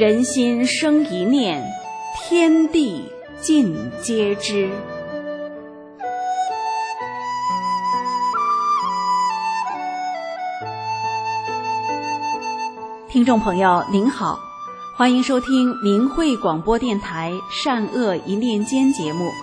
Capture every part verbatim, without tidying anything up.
人心生一念，天地尽皆知。听众朋友您好，欢迎收听明慧广播电台善恶一念间节目。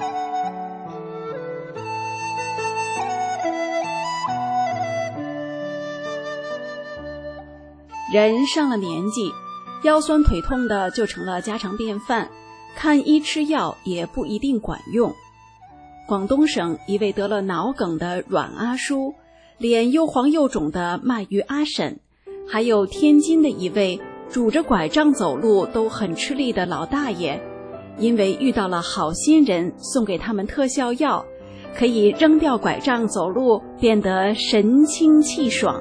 人上了年纪，腰酸腿痛的就成了家常便饭，看医吃药也不一定管用。广东省一位得了脑梗的阮阿叔，脸又黄又肿的卖鱼阿婶，还有天津的一位拄着拐杖走路都很吃力的老大爷，因为遇到了好心人送给他们特效药，可以扔掉拐杖走路，变得神清气爽。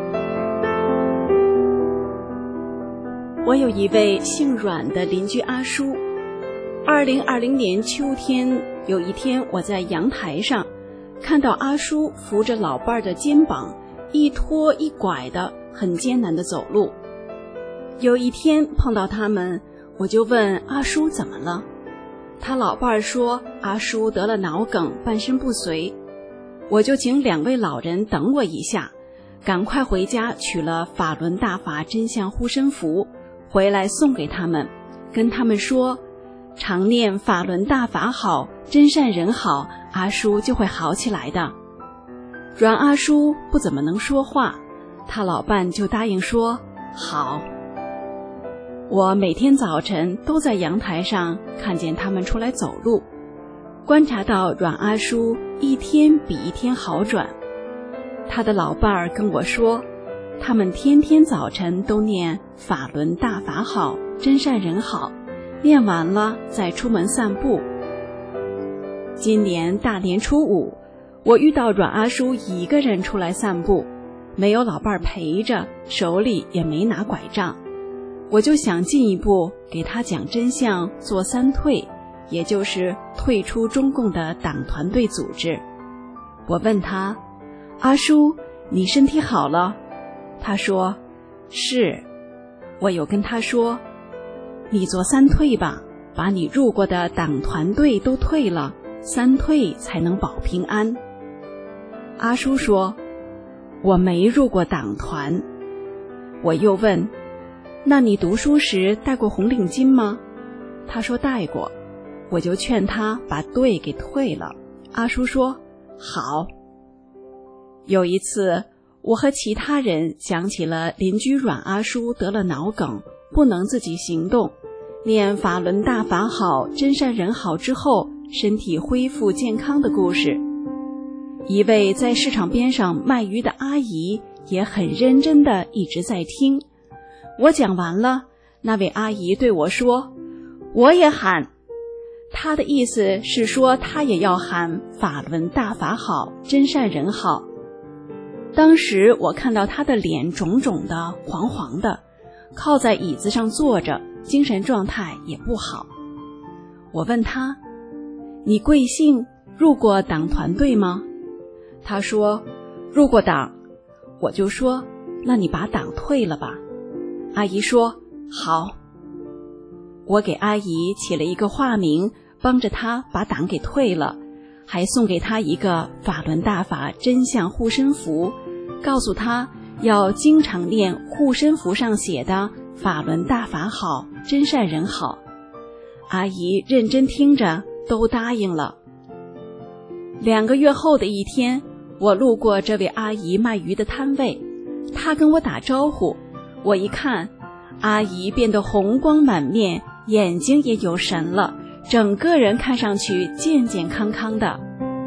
我有一位姓阮的邻居阿叔，二零二零年秋天，有一天我在阳台上看到阿叔扶着老伴儿的肩膀，一拖一拐的很艰难的走路。有一天碰到他们，我就问阿叔怎么了，他老伴儿说阿叔得了脑梗，半身不遂。我就请两位老人等我一下，赶快回家取了法轮大法真相护身符回来送给他们，跟他们说常念法轮大法好，真善人好，阿叔就会好起来的。阮阿叔不怎么能说话，他老伴就答应说好。我每天早晨都在阳台上看见他们出来走路，观察到阮阿叔一天比一天好转。他的老伴儿跟我说，他们天天早晨都念法轮大法好，真善人好，念完了再出门散步。今年大年初五，我遇到阮阿叔一个人出来散步，没有老伴儿陪着，手里也没拿拐杖，我就想进一步给他讲真相，做三退，也就是退出中共的党团队组织。我问他，阿叔，你身体好了？他说是。我有跟他说，你做三退吧，把你入过的党团队都退了，三退才能保平安。阿叔说，我没入过党团。我又问，那你读书时带过红领巾吗？他说带过。我就劝他把队给退了。阿叔说好。有一次我和其他人讲起了邻居阮阿叔得了脑梗，不能自己行动，念法轮大法好，真善人好之后，身体恢复健康的故事。一位在市场边上卖鱼的阿姨也很认真地一直在听。我讲完了，那位阿姨对我说，我也喊。她的意思是说她也要喊法轮大法好，真善人好。当时我看到他的脸肿肿的，黄黄的，靠在椅子上坐着，精神状态也不好。我问他，你贵姓，入过党团队吗？他说入过党。我就说，那你把党退了吧。阿姨说好。我给阿姨起了一个化名，帮着她把党给退了，还送给她一个法轮大法真相护身符，告诉她要经常念护身符上写的法轮大法好，真善人好。阿姨认真听着，都答应了。两个月后的一天，我路过这位阿姨卖鱼的摊位，她跟我打招呼，我一看，阿姨变得红光满面，眼睛也有神了，整个人看上去健健康康的。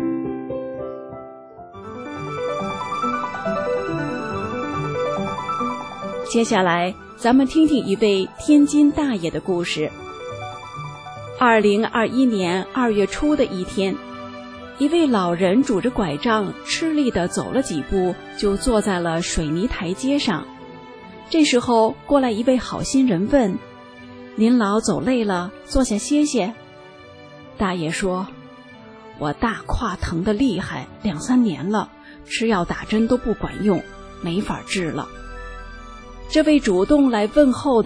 接下来咱们听听一位天津大爷的故事。二零二一年二月初的一天，一位老人拄着拐杖，吃力地走了几步，就坐在了水泥台阶上。这时候过来一位好心人问，您老走累了，坐下歇歇。大爷说，我大胯疼得厉害，两三年了，吃药打针都不管用，没法治了。这位主动来问候的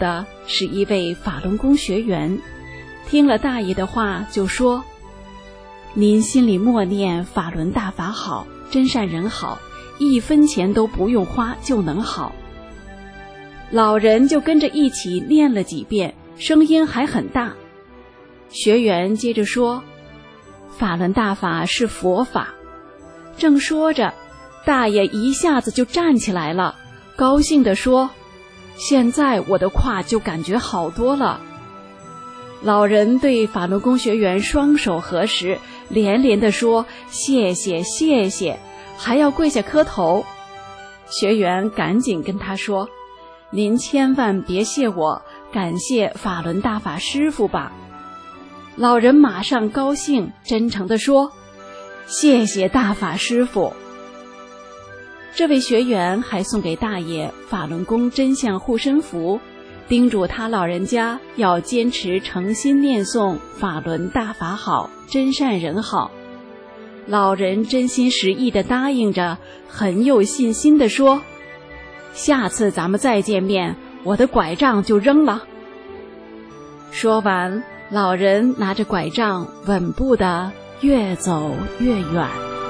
是一位法轮功学员，听了大爷的话就说：您心里默念法轮大法好，真善人好，一分钱都不用花就能好。老人就跟着一起念了几遍，声音还很大。学员接着说：法轮大法是佛法。正说着，大爷一下子就站起来了，高兴地说：现在我的胯就感觉好多了。老人对法轮功学员双手合十，连连地说：谢谢谢谢，还要跪下磕头。学员赶紧跟他说：您千万别谢我，感谢法轮大法师父吧。老人马上高兴，真诚地说：谢谢大法师父。这位学员还送给大爷法轮功真相护身符，叮嘱他老人家要坚持诚心念诵法轮大法好，真善人好。老人真心实意地答应着，很有信心地说：下次咱们再见面，我的拐杖就扔了。说完，老人拿着拐杖稳步地越走越远。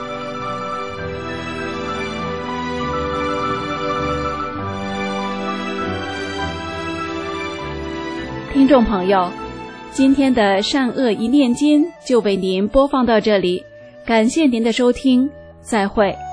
听众朋友，今天的善恶一念间就为您播放到这里，感谢您的收听，再会。